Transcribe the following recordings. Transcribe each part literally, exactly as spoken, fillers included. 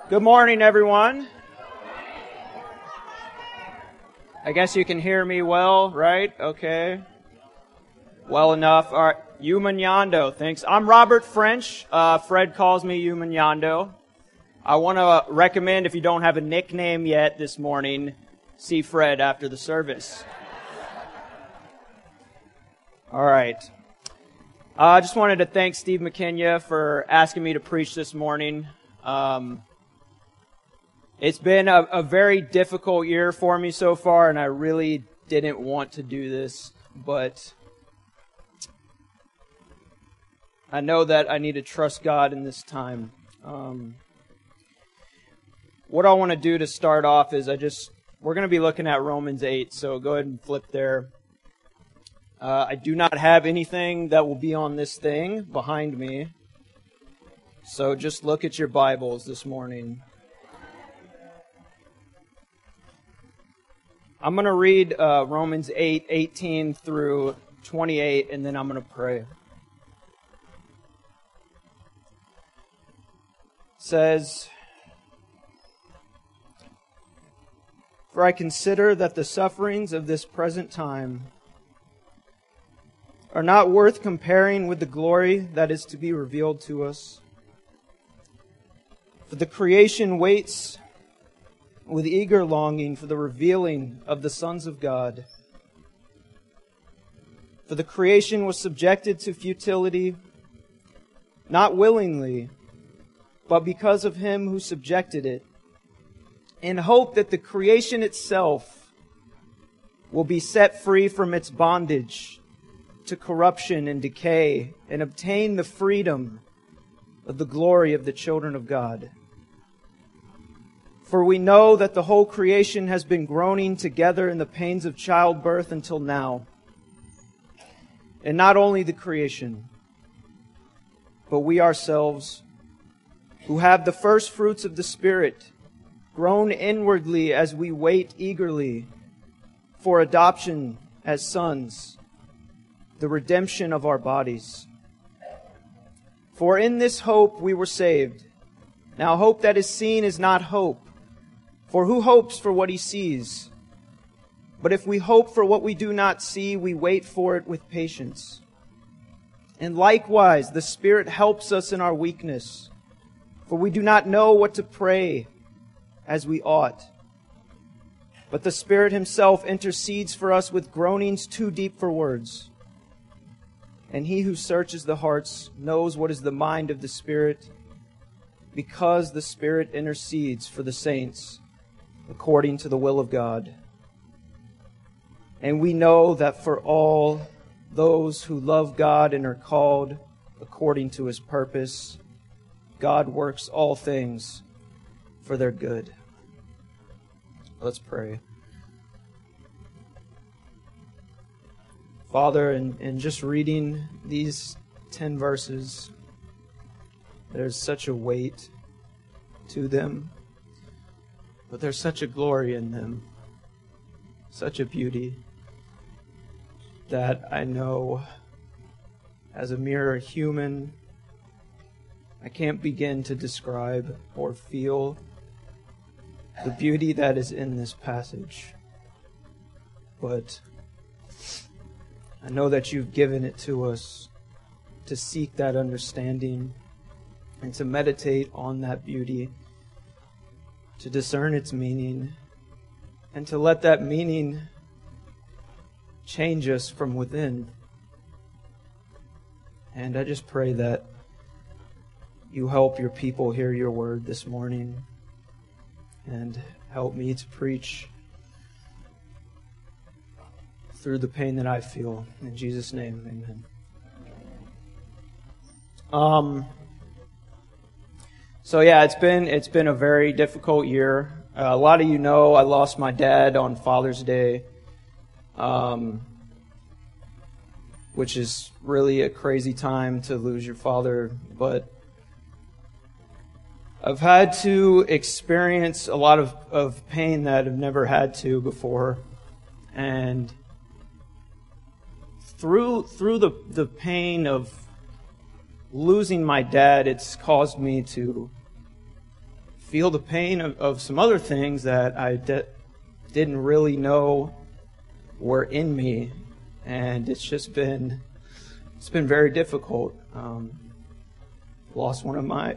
Good morning, everyone. I guess you can hear me well, right? Okay. Well enough. All right. Humanyando, thanks. I'm Robert French. Uh, Fred calls me Humanyando. I want to recommend, if you don't have a nickname yet this morning, see Fred after the service. All right. I uh, just wanted to thank Steve McKenya for asking me to preach this morning. Um, It's been a, a very difficult year for me so far, and I really didn't want to do this, but I know that I need to trust God in this time. Um, what I want to do to start off is I just, we're going to be looking at Romans eight, so go ahead and flip there. Uh, I do not have anything that will be on this thing behind me, so just look at your Bibles this morning. I'm going to read uh, Romans eight, eighteen through twenty-eight, and then I'm going to pray. It says, "For I consider that the sufferings of this present time are not worth comparing with the glory that is to be revealed to us. For the creation waits with eager longing for the revealing of the sons of God. For the creation was subjected to futility, not willingly, but because of him who subjected it, in hope that the creation itself will be set free from its bondage to corruption and decay, and obtain the freedom of the glory of the children of God. For we know that the whole creation has been groaning together in the pains of childbirth until now. And not only the creation, but we ourselves, who have the first fruits of the Spirit, groan inwardly as we wait eagerly for adoption as sons, the redemption of our bodies. For in this hope we were saved. Now hope that is seen is not hope. For who hopes for what he sees? But if we hope for what we do not see, we wait for it with patience. And likewise, the Spirit helps us in our weakness, for we do not know what to pray as we ought. But the Spirit Himself intercedes for us with groanings too deep for words. And He who searches the hearts knows what is the mind of the Spirit, because the Spirit intercedes for the saints according to the will of God. And we know that for all those who love God and are called according to His purpose, God works all things for their good." Let's pray. Father, in, in just reading these ten verses, there's such a weight to them. But there's such a glory in them, such a beauty, that I know as a mere human, I can't begin to describe or feel the beauty that is in this passage. But I know that you've given it to us to seek that understanding and to meditate on that beauty, to discern its meaning, and to let that meaning change us from within. And I just pray that you help your people hear your word this morning, and help me to preach through the pain that I feel. In Jesus' name, amen. Um... So yeah, it's been it's been a very difficult year. Uh, a lot of you know I lost my dad on Father's Day, um, which is really a crazy time to lose your father. But I've had to experience a lot of, of pain that I've never had to before, and through through the the pain of losing my dad, it's caused me to feel the pain of, of some other things that I de- didn't really know were in me, and it's just been it's been very difficult. Um, lost one of my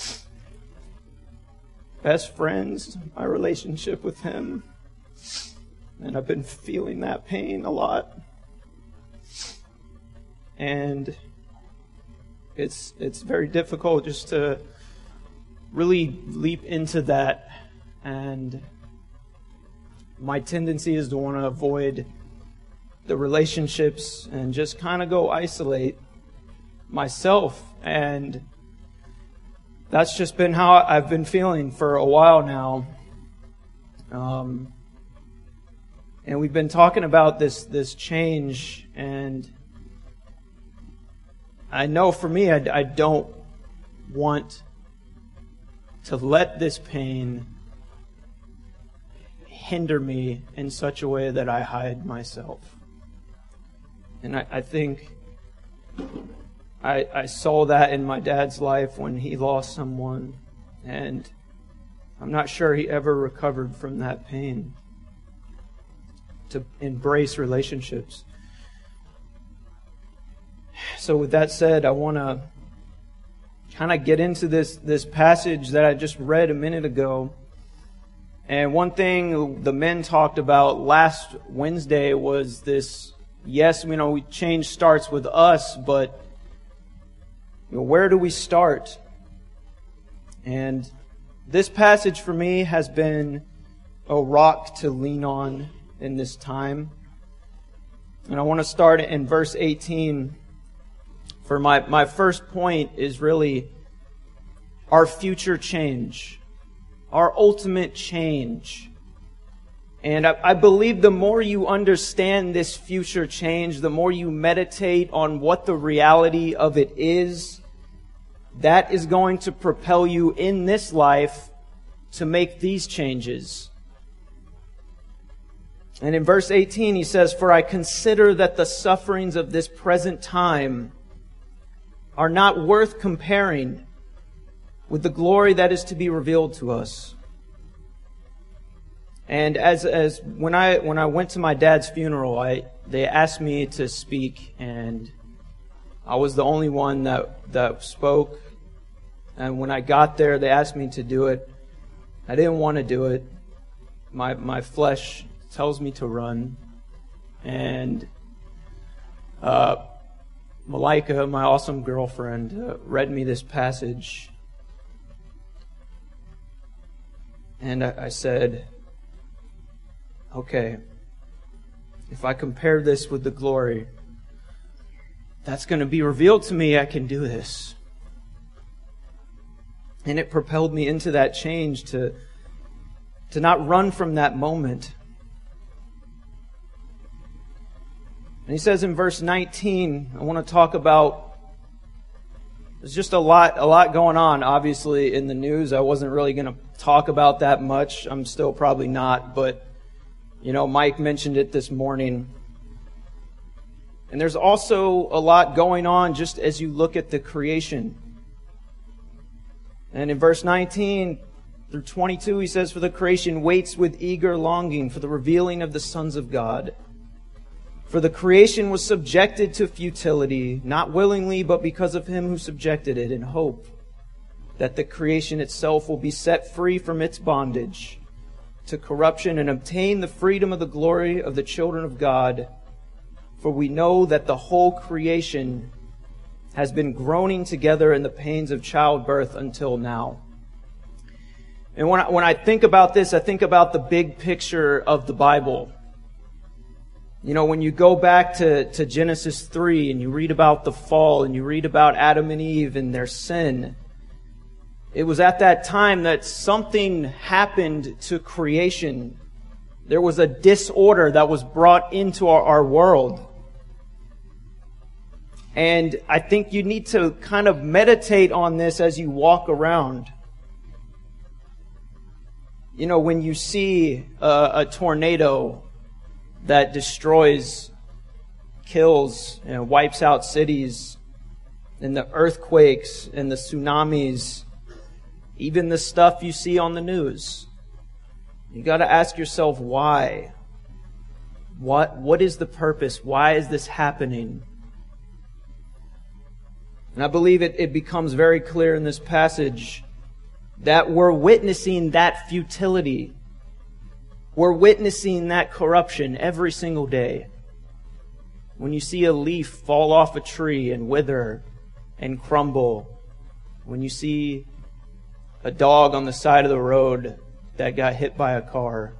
best friends, my relationship with him, and I've been feeling that pain a lot. And it's it's very difficult just to really leap into that, and my tendency is to want to avoid the relationships and just kind of go isolate myself, and that's just been how I've been feeling for a while now. Um, and we've been talking about this this change, and I know for me, I, I don't want to let this pain hinder me in such a way that I hide myself. And I, I think I, I saw that in my dad's life when he lost someone, and I'm not sure he ever recovered from that pain to embrace relationships. So with that said, I want to kind of get into this, this passage that I just read a minute ago. And one thing the men talked about last Wednesday was this, yes, you know, change starts with us, but you know, where do we start? And this passage for me has been a rock to lean on in this time. And I want to start in verse eighteen. For my, my first point is really our future change, our ultimate change. And I, I believe the more you understand this future change, the more you meditate on what the reality of it is, that is going to propel you in this life to make these changes. And in verse eighteen, he says, "For I consider that the sufferings of this present time are not worth comparing with the glory that is to be revealed to us." And as as when I when I went to my dad's funeral, I they asked me to speak, and I was the only one that that spoke. And when I got there, they asked me to do it. I didn't want to do it. My my flesh tells me to run, and uh. Malika, my awesome girlfriend, uh, read me this passage. And I, I said, okay, if I compare this with the glory that's going to be revealed to me, I can do this. And it propelled me into that change to, to not run from that moment. And he says in verse nineteen, I want to talk about, there's just a lot, a lot going on, obviously, in the news. I wasn't really going to talk about that much. I'm still probably not, but, you know, Mike mentioned it this morning. And there's also a lot going on just as you look at the creation. And in verse nineteen through twenty-two, he says, "For the creation waits with eager longing for the revealing of the sons of God. For the creation was subjected to futility, not willingly, but because of him who subjected it, in hope that the creation itself will be set free from its bondage to corruption and obtain the freedom of the glory of the children of God. For we know that the whole creation has been groaning together in the pains of childbirth until now." And when I, when I think about this, I think about the big picture of the Bible. You know, when you go back to, to Genesis three and you read about the fall and you read about Adam and Eve and their sin, it was at that time that something happened to creation. There was a disorder that was brought into our, our world. And I think you need to kind of meditate on this as you walk around. You know, when you see a, a tornado that destroys, kills, and wipes out cities, and the earthquakes and the tsunamis, even the stuff you see on the news. You got to ask yourself why. What, what is the purpose? Why is this happening? And I believe it, it becomes very clear in this passage that we're witnessing that futility. We're witnessing that corruption every single day. When you see a leaf fall off a tree and wither and crumble. When you see a dog on the side of the road that got hit by a car.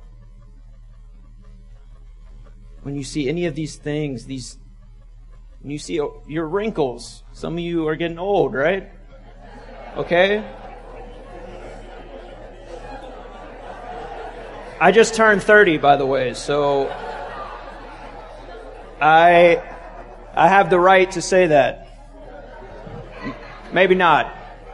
When you see any of these things, these, when you see your wrinkles, some of you are getting old, right? Okay? I just turned thirty, by the way, so I I have the right to say that. Maybe not.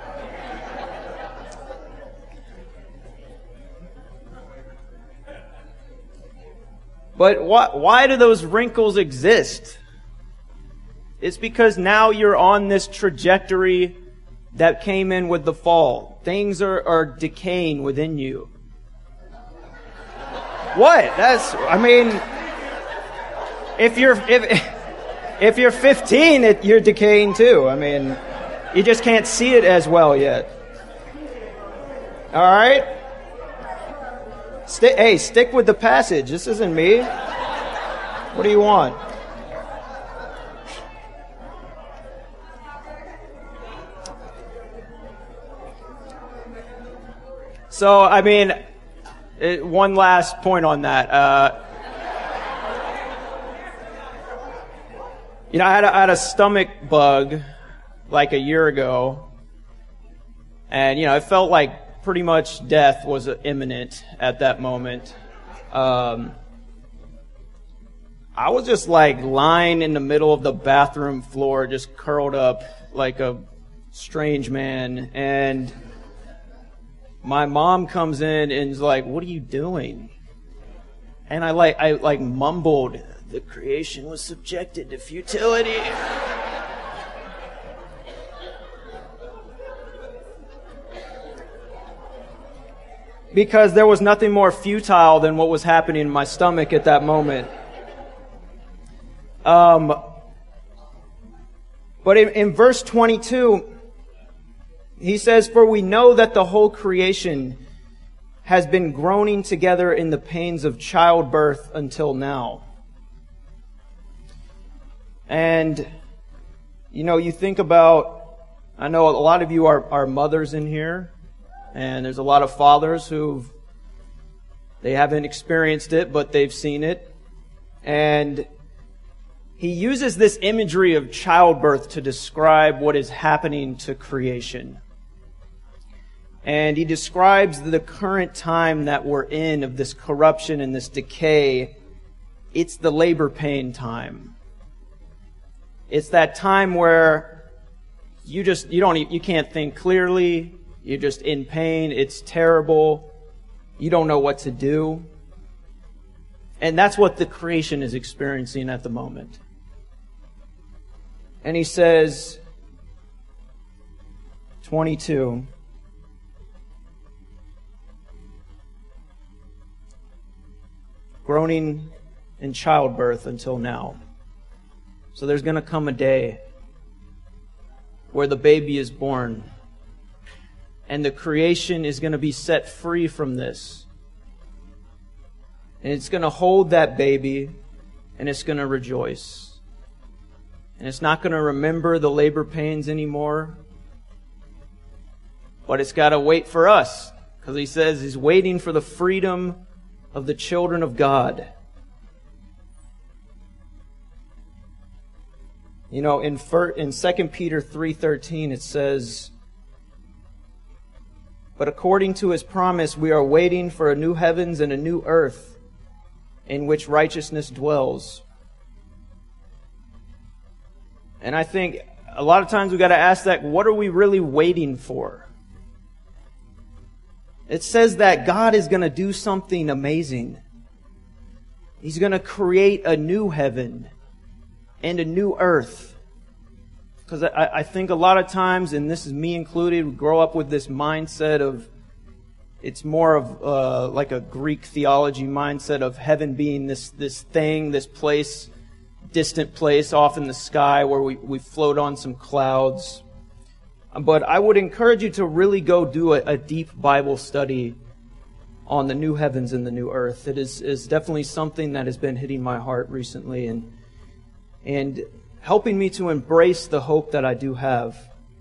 But why, why do those wrinkles exist? It's because now you're on this trajectory that came in with the fall. Things are, are decaying within you. What? That's, I mean, if you're, if, if you're fifteen, it, you're decaying too. I mean, you just can't see it as well yet. All right? St- hey, stick with the passage. This isn't me. What do you want? So, I mean, it, one last point on that. Uh, you know, I had, a, I had a stomach bug like a year ago, and, you know, it felt like pretty much death was imminent at that moment. Um, I was just like lying in the middle of the bathroom floor, just curled up like a strange man. And my mom comes in and is like, "What are you doing?" And I like, I like mumbled, "The creation was subjected to futility." Because there was nothing more futile than what was happening in my stomach at that moment. Um, but in, in verse twenty-two, he says, "For we know that the whole creation has been groaning together in the pains of childbirth until now." And, you know, you think about, I know a lot of you are, are mothers in here. And there's a lot of fathers who they haven't experienced it, but they've seen it. And he uses this imagery of childbirth to describe what is happening to creation. And he describes the current time that we're in of this corruption and this decay. It's the labor pain time. It's that time where you just, you don't, you can't think clearly. You're just in pain. It's terrible. You don't know what to do. And that's what the creation is experiencing at the moment. And he says, twenty-two, groaning in childbirth until now. So there's going to come a day where the baby is born. And the creation is going to be set free from this. And it's going to hold that baby, and it's going to rejoice. And it's not going to remember the labor pains anymore. But it's got to wait for us. Because he says he's waiting for the freedom of the children of God. You know, in in Second Peter three thirteen it says, "But according to his promise, we are waiting for a new heavens and a new earth in which righteousness dwells." And I think a lot of times we've got to ask that, what are we really waiting for? It says that God is going to do something amazing. He's going to create a new heaven and a new earth. Because I, I think a lot of times, and this is me included, we grow up with this mindset of, it's more of uh, like a Greek theology mindset of heaven being this this thing, this place, distant place off in the sky where we, we float on some clouds. But I would encourage you to really go do a, a deep Bible study on the new heavens and the new earth. It is, is definitely something that has been hitting my heart recently and and helping me to embrace the hope that I do have.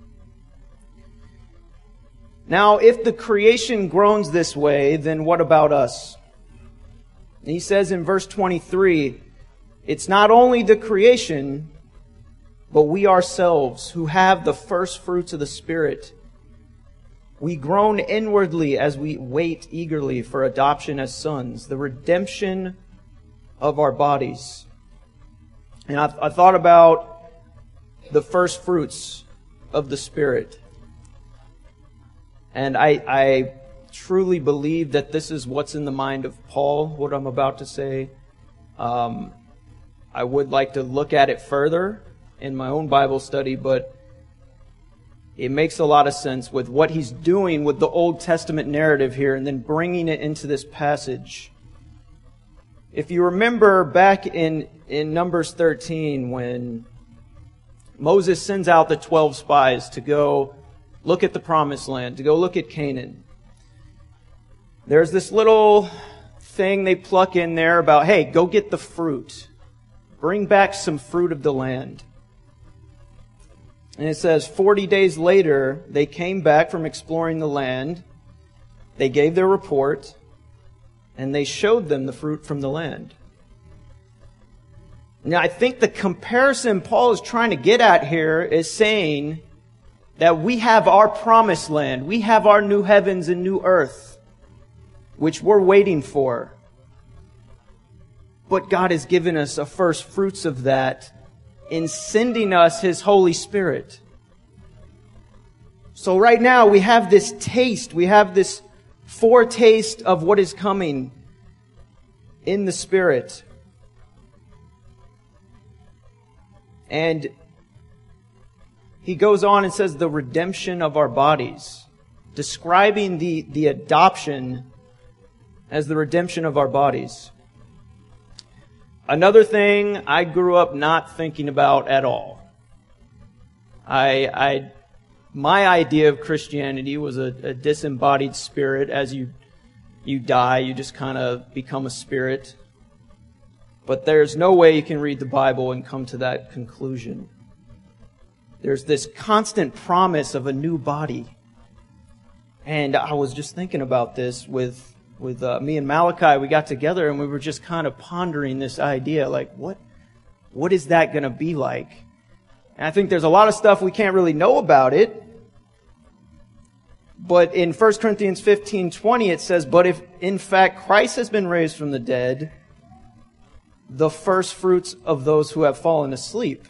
Now, if the creation groans this way, then what about us? And he says in verse twenty-three, it's not only the creation, but we ourselves who have the first fruits of the Spirit. We groan inwardly as we wait eagerly for adoption as sons, the redemption of our bodies. And I, I thought about the first fruits of the Spirit. And I, I truly believe that this is what's in the mind of Paul, what I'm about to say. Um, I would like to look at it further in my own Bible study, but it makes a lot of sense with what he's doing with the Old Testament narrative here and then bringing it into this passage. If you remember back in, in Numbers thirteen, when Moses sends out the twelve spies to go look at the Promised Land, to go look at Canaan, there's this little thing they pluck in there about, hey, go get the fruit. Bring back some fruit of the land. And it says, forty days later, they came back from exploring the land. They gave their report, and they showed them the fruit from the land. Now, I think the comparison Paul is trying to get at here is saying that we have our promised land. We have our new heavens and new earth, which we're waiting for. But God has given us a first fruits of that in sending us His Holy Spirit. So right now we have this taste, we have this foretaste of what is coming in the Spirit. And he goes on and says the redemption of our bodies, describing the, the adoption as the redemption of our bodies. Another thing I grew up not thinking about at all. I, I, my idea of Christianity was a, a disembodied spirit. As you, you die, you just kind of become a spirit. But there's no way you can read the Bible and come to that conclusion. There's this constant promise of a new body. And I was just thinking about this with With uh, me and Malachi. We got together and we were just kind of pondering this idea, like, what, what is that going to be like? And I think there's a lot of stuff we can't really know about it. But in First Corinthians fifteen twenty, it says, but if in fact Christ has been raised from the dead, the first fruits of those who have fallen asleep.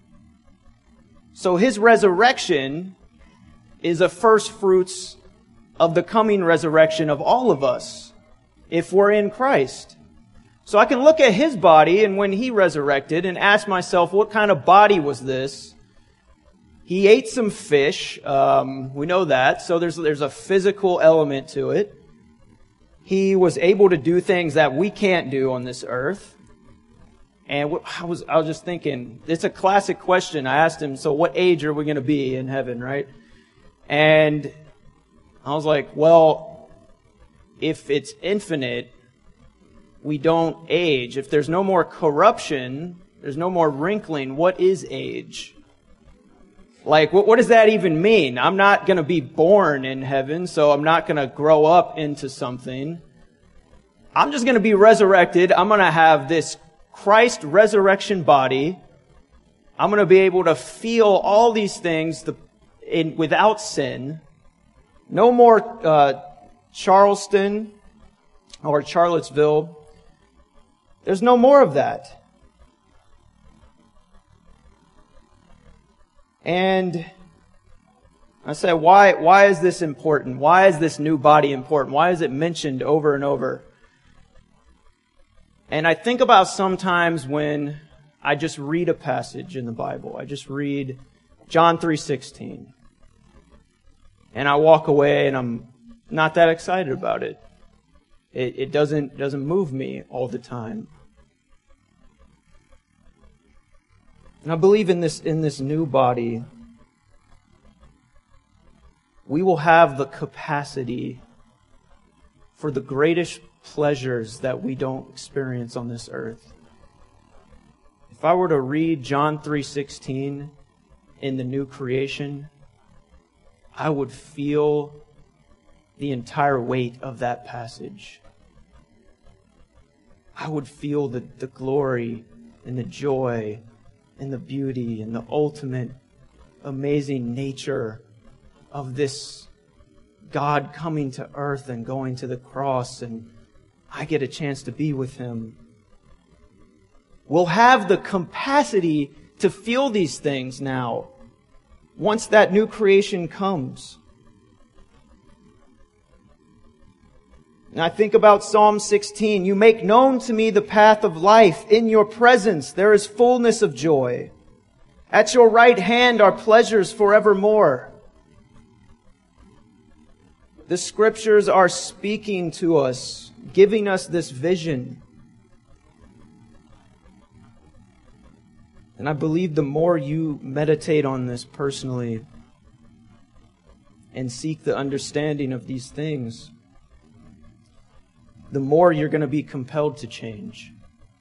So His resurrection is a first fruits of the coming resurrection of all of us, if we're in Christ. So I can look at His body and when He resurrected and ask myself, what kind of body was this? He ate some fish. Um, we know that. So there's, there's a physical element to it. He was able to do things that we can't do on this earth. And I was, I was just thinking, it's a classic question. I asked him, so what age are we going to be in heaven, right? And I was like, well, if it's infinite, we don't age. If there's no more corruption, there's no more wrinkling, what is age? Like, what, what does that even mean? I'm not going to be born in heaven, so I'm not going to grow up into something. I'm just going to be resurrected. I'm going to have this Christ resurrection body. I'm going to be able to feel all these things the, in, without sin. No more uh, Charleston or Charlottesville. There's no more of that. And I say, why, why is this important? Why is this new body important? Why is it mentioned over and over? And I think about sometimes when I just read a passage in the Bible. I just read John three sixteen. And I walk away and I'm not that excited about it. It, it doesn't, doesn't move me all the time. And I believe in this, in this new body, we will have the capacity for the greatest pleasures that we don't experience on this earth. If I were to read John three sixteen in the new creation, I would feel the entire weight of that passage. I would feel the, the glory and the joy and the beauty and the ultimate amazing nature of this God coming to earth and going to the cross, and I get a chance to be with Him. We'll have the capacity to feel these things now, once that new creation comes. And I think about Psalm sixteen. You make known to me the path of life. In your presence there is fullness of joy. At your right hand are pleasures forevermore. The Scriptures are speaking to us, giving us this vision. And I believe the more you meditate on this personally and seek the understanding of these things, the more you're going to be compelled to change.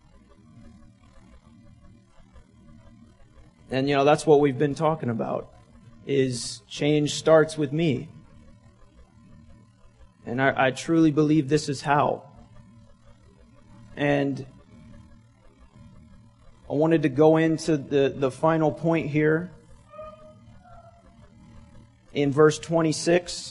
And, you know, that's what we've been talking about, is change starts with me. And I, I truly believe this is how. And I wanted to go into the, the final point here in verse twenty-six.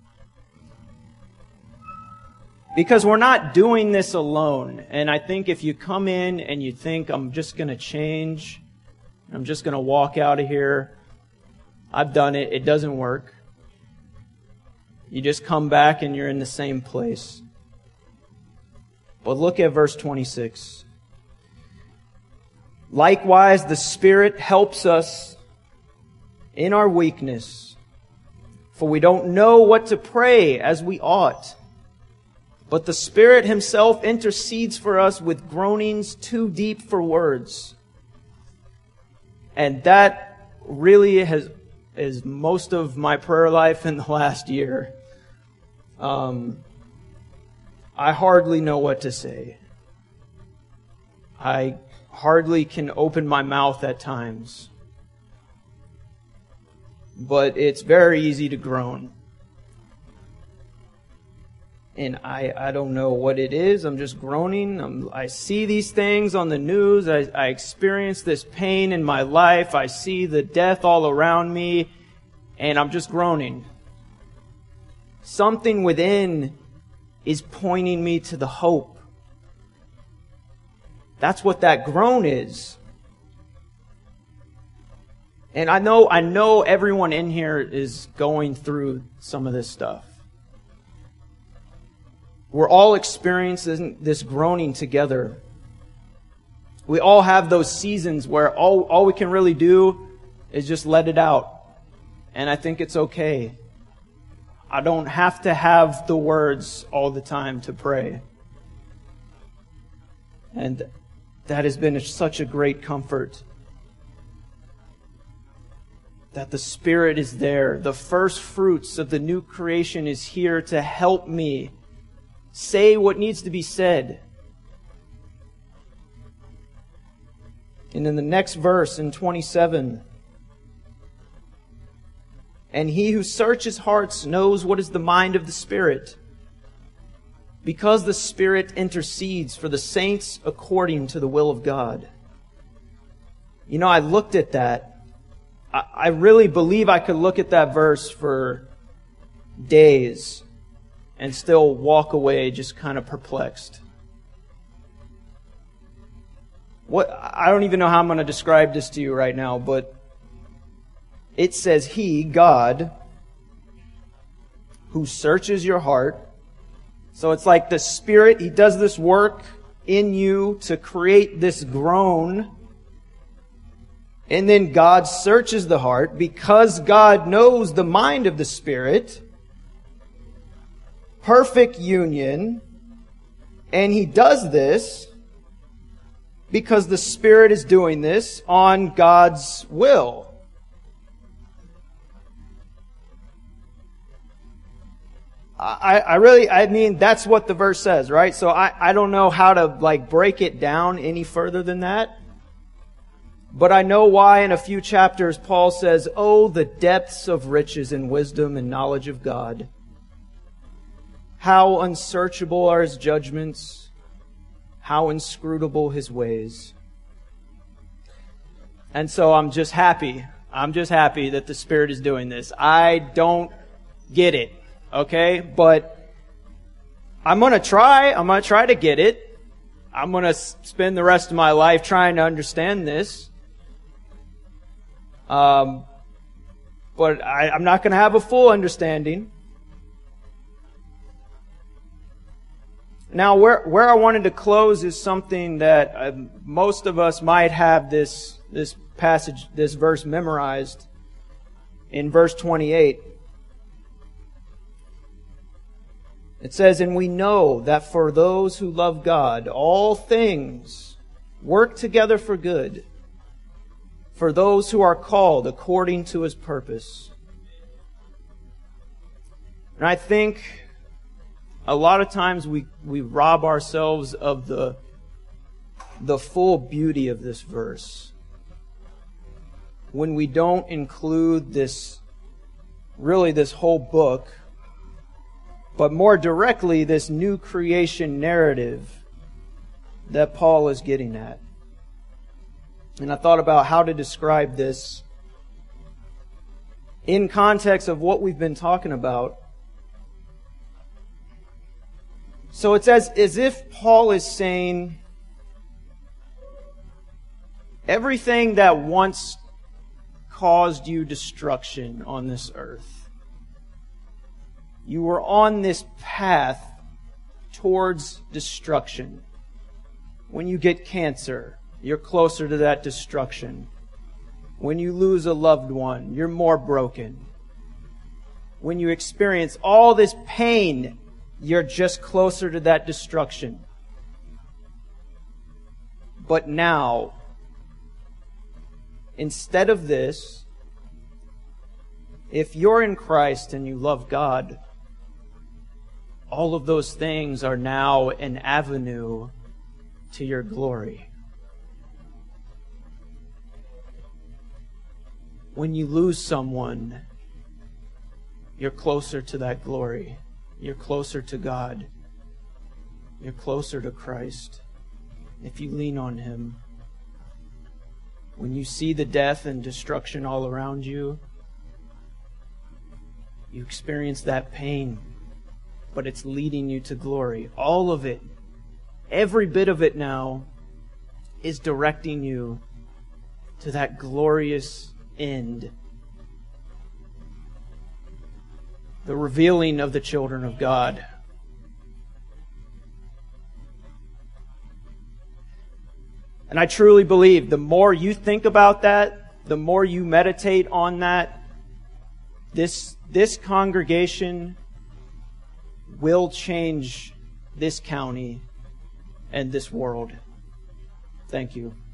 Because we're not doing this alone. And I think if you come in and you think, I'm just going to change, I'm just going to walk out of here, I've done it, it doesn't work. You just come back and you're in the same place. But look at verse twenty-six. Likewise, the Spirit helps us in our weakness, for we don't know what to pray as we ought. But the Spirit Himself intercedes for us with groanings too deep for words. And that really has is most of my prayer life in the last year. Um, I hardly know what to say. I hardly can open my mouth at times. But it's very easy to groan. And I, I don't know what it is. I'm just groaning. I'm, I see these things on the news. I, I experience this pain in my life. I see the death all around me. And I'm just groaning. Something within is pointing me to the hope. That's what that groan is. And I know, I know everyone in here is going through some of this stuff. We're all experiencing this groaning together. We all have those seasons where all, all we can really do is just let it out. And I think it's okay. I don't have to have the words all the time to pray. And that has been such a great comfort. That the Spirit is there. The first fruits of the new creation is here to help me say what needs to be said. And in the next verse, in twenty-seven, and He who searches hearts knows what is the mind of the Spirit, because the Spirit intercedes for the saints according to the will of God. You know, I looked at that. I, I really believe I could look at that verse for days and still walk away just kind of perplexed. What I don't even know how I'm going to describe this to you right now, but it says He, God, who searches your heart. So it's like the Spirit, He does this work in you to create this groan. And then God searches the heart because God knows the mind of the Spirit. Perfect union. And He does this because the Spirit is doing this on God's will. I, I really, I mean, that's what the verse says, right? So I, I don't know how to like break it down any further than that. But I know why in a few chapters Paul says, "Oh, the depths of riches and wisdom and knowledge of God. How unsearchable are His judgments, how inscrutable His ways." And so I'm just happy. I'm just happy that the Spirit is doing this. I don't get it, okay? But I'm going to try. I'm going to try to get it. I'm going to spend the rest of my life trying to understand this. Um, but I, I'm not going to have a full understanding. Now, where where I wanted to close is something that uh, most of us might have this this passage, this verse memorized in verse twenty-eight. It says, "And we know that for those who love God, all things work together for good, for those who are called according to His purpose." And I think a lot of times we, we rob ourselves of the, the full beauty of this verse when we don't include this, really this whole book, but more directly this new creation narrative that Paul is getting at. And I thought about how to describe this in context of what we've been talking about. So it's as, as if Paul is saying, everything that once caused you destruction on this earth, you were on this path towards destruction. When you get cancer, you're closer to that destruction. When you lose a loved one, you're more broken. When you experience all this pain, you're just closer to that destruction. But now, instead of this, if you're in Christ and you love God, all of those things are now an avenue to your glory. When you lose someone, you're closer to that glory. You're closer to God. You're closer to Christ if you lean on Him. When you see the death and destruction all around you, you experience that pain, but it's leading you to glory. All of it, every bit of it now, is directing you to that glorious end. The revealing of the children of God. And I truly believe the more you think about that, the more you meditate on that, this, this congregation will change this county and this world. Thank you.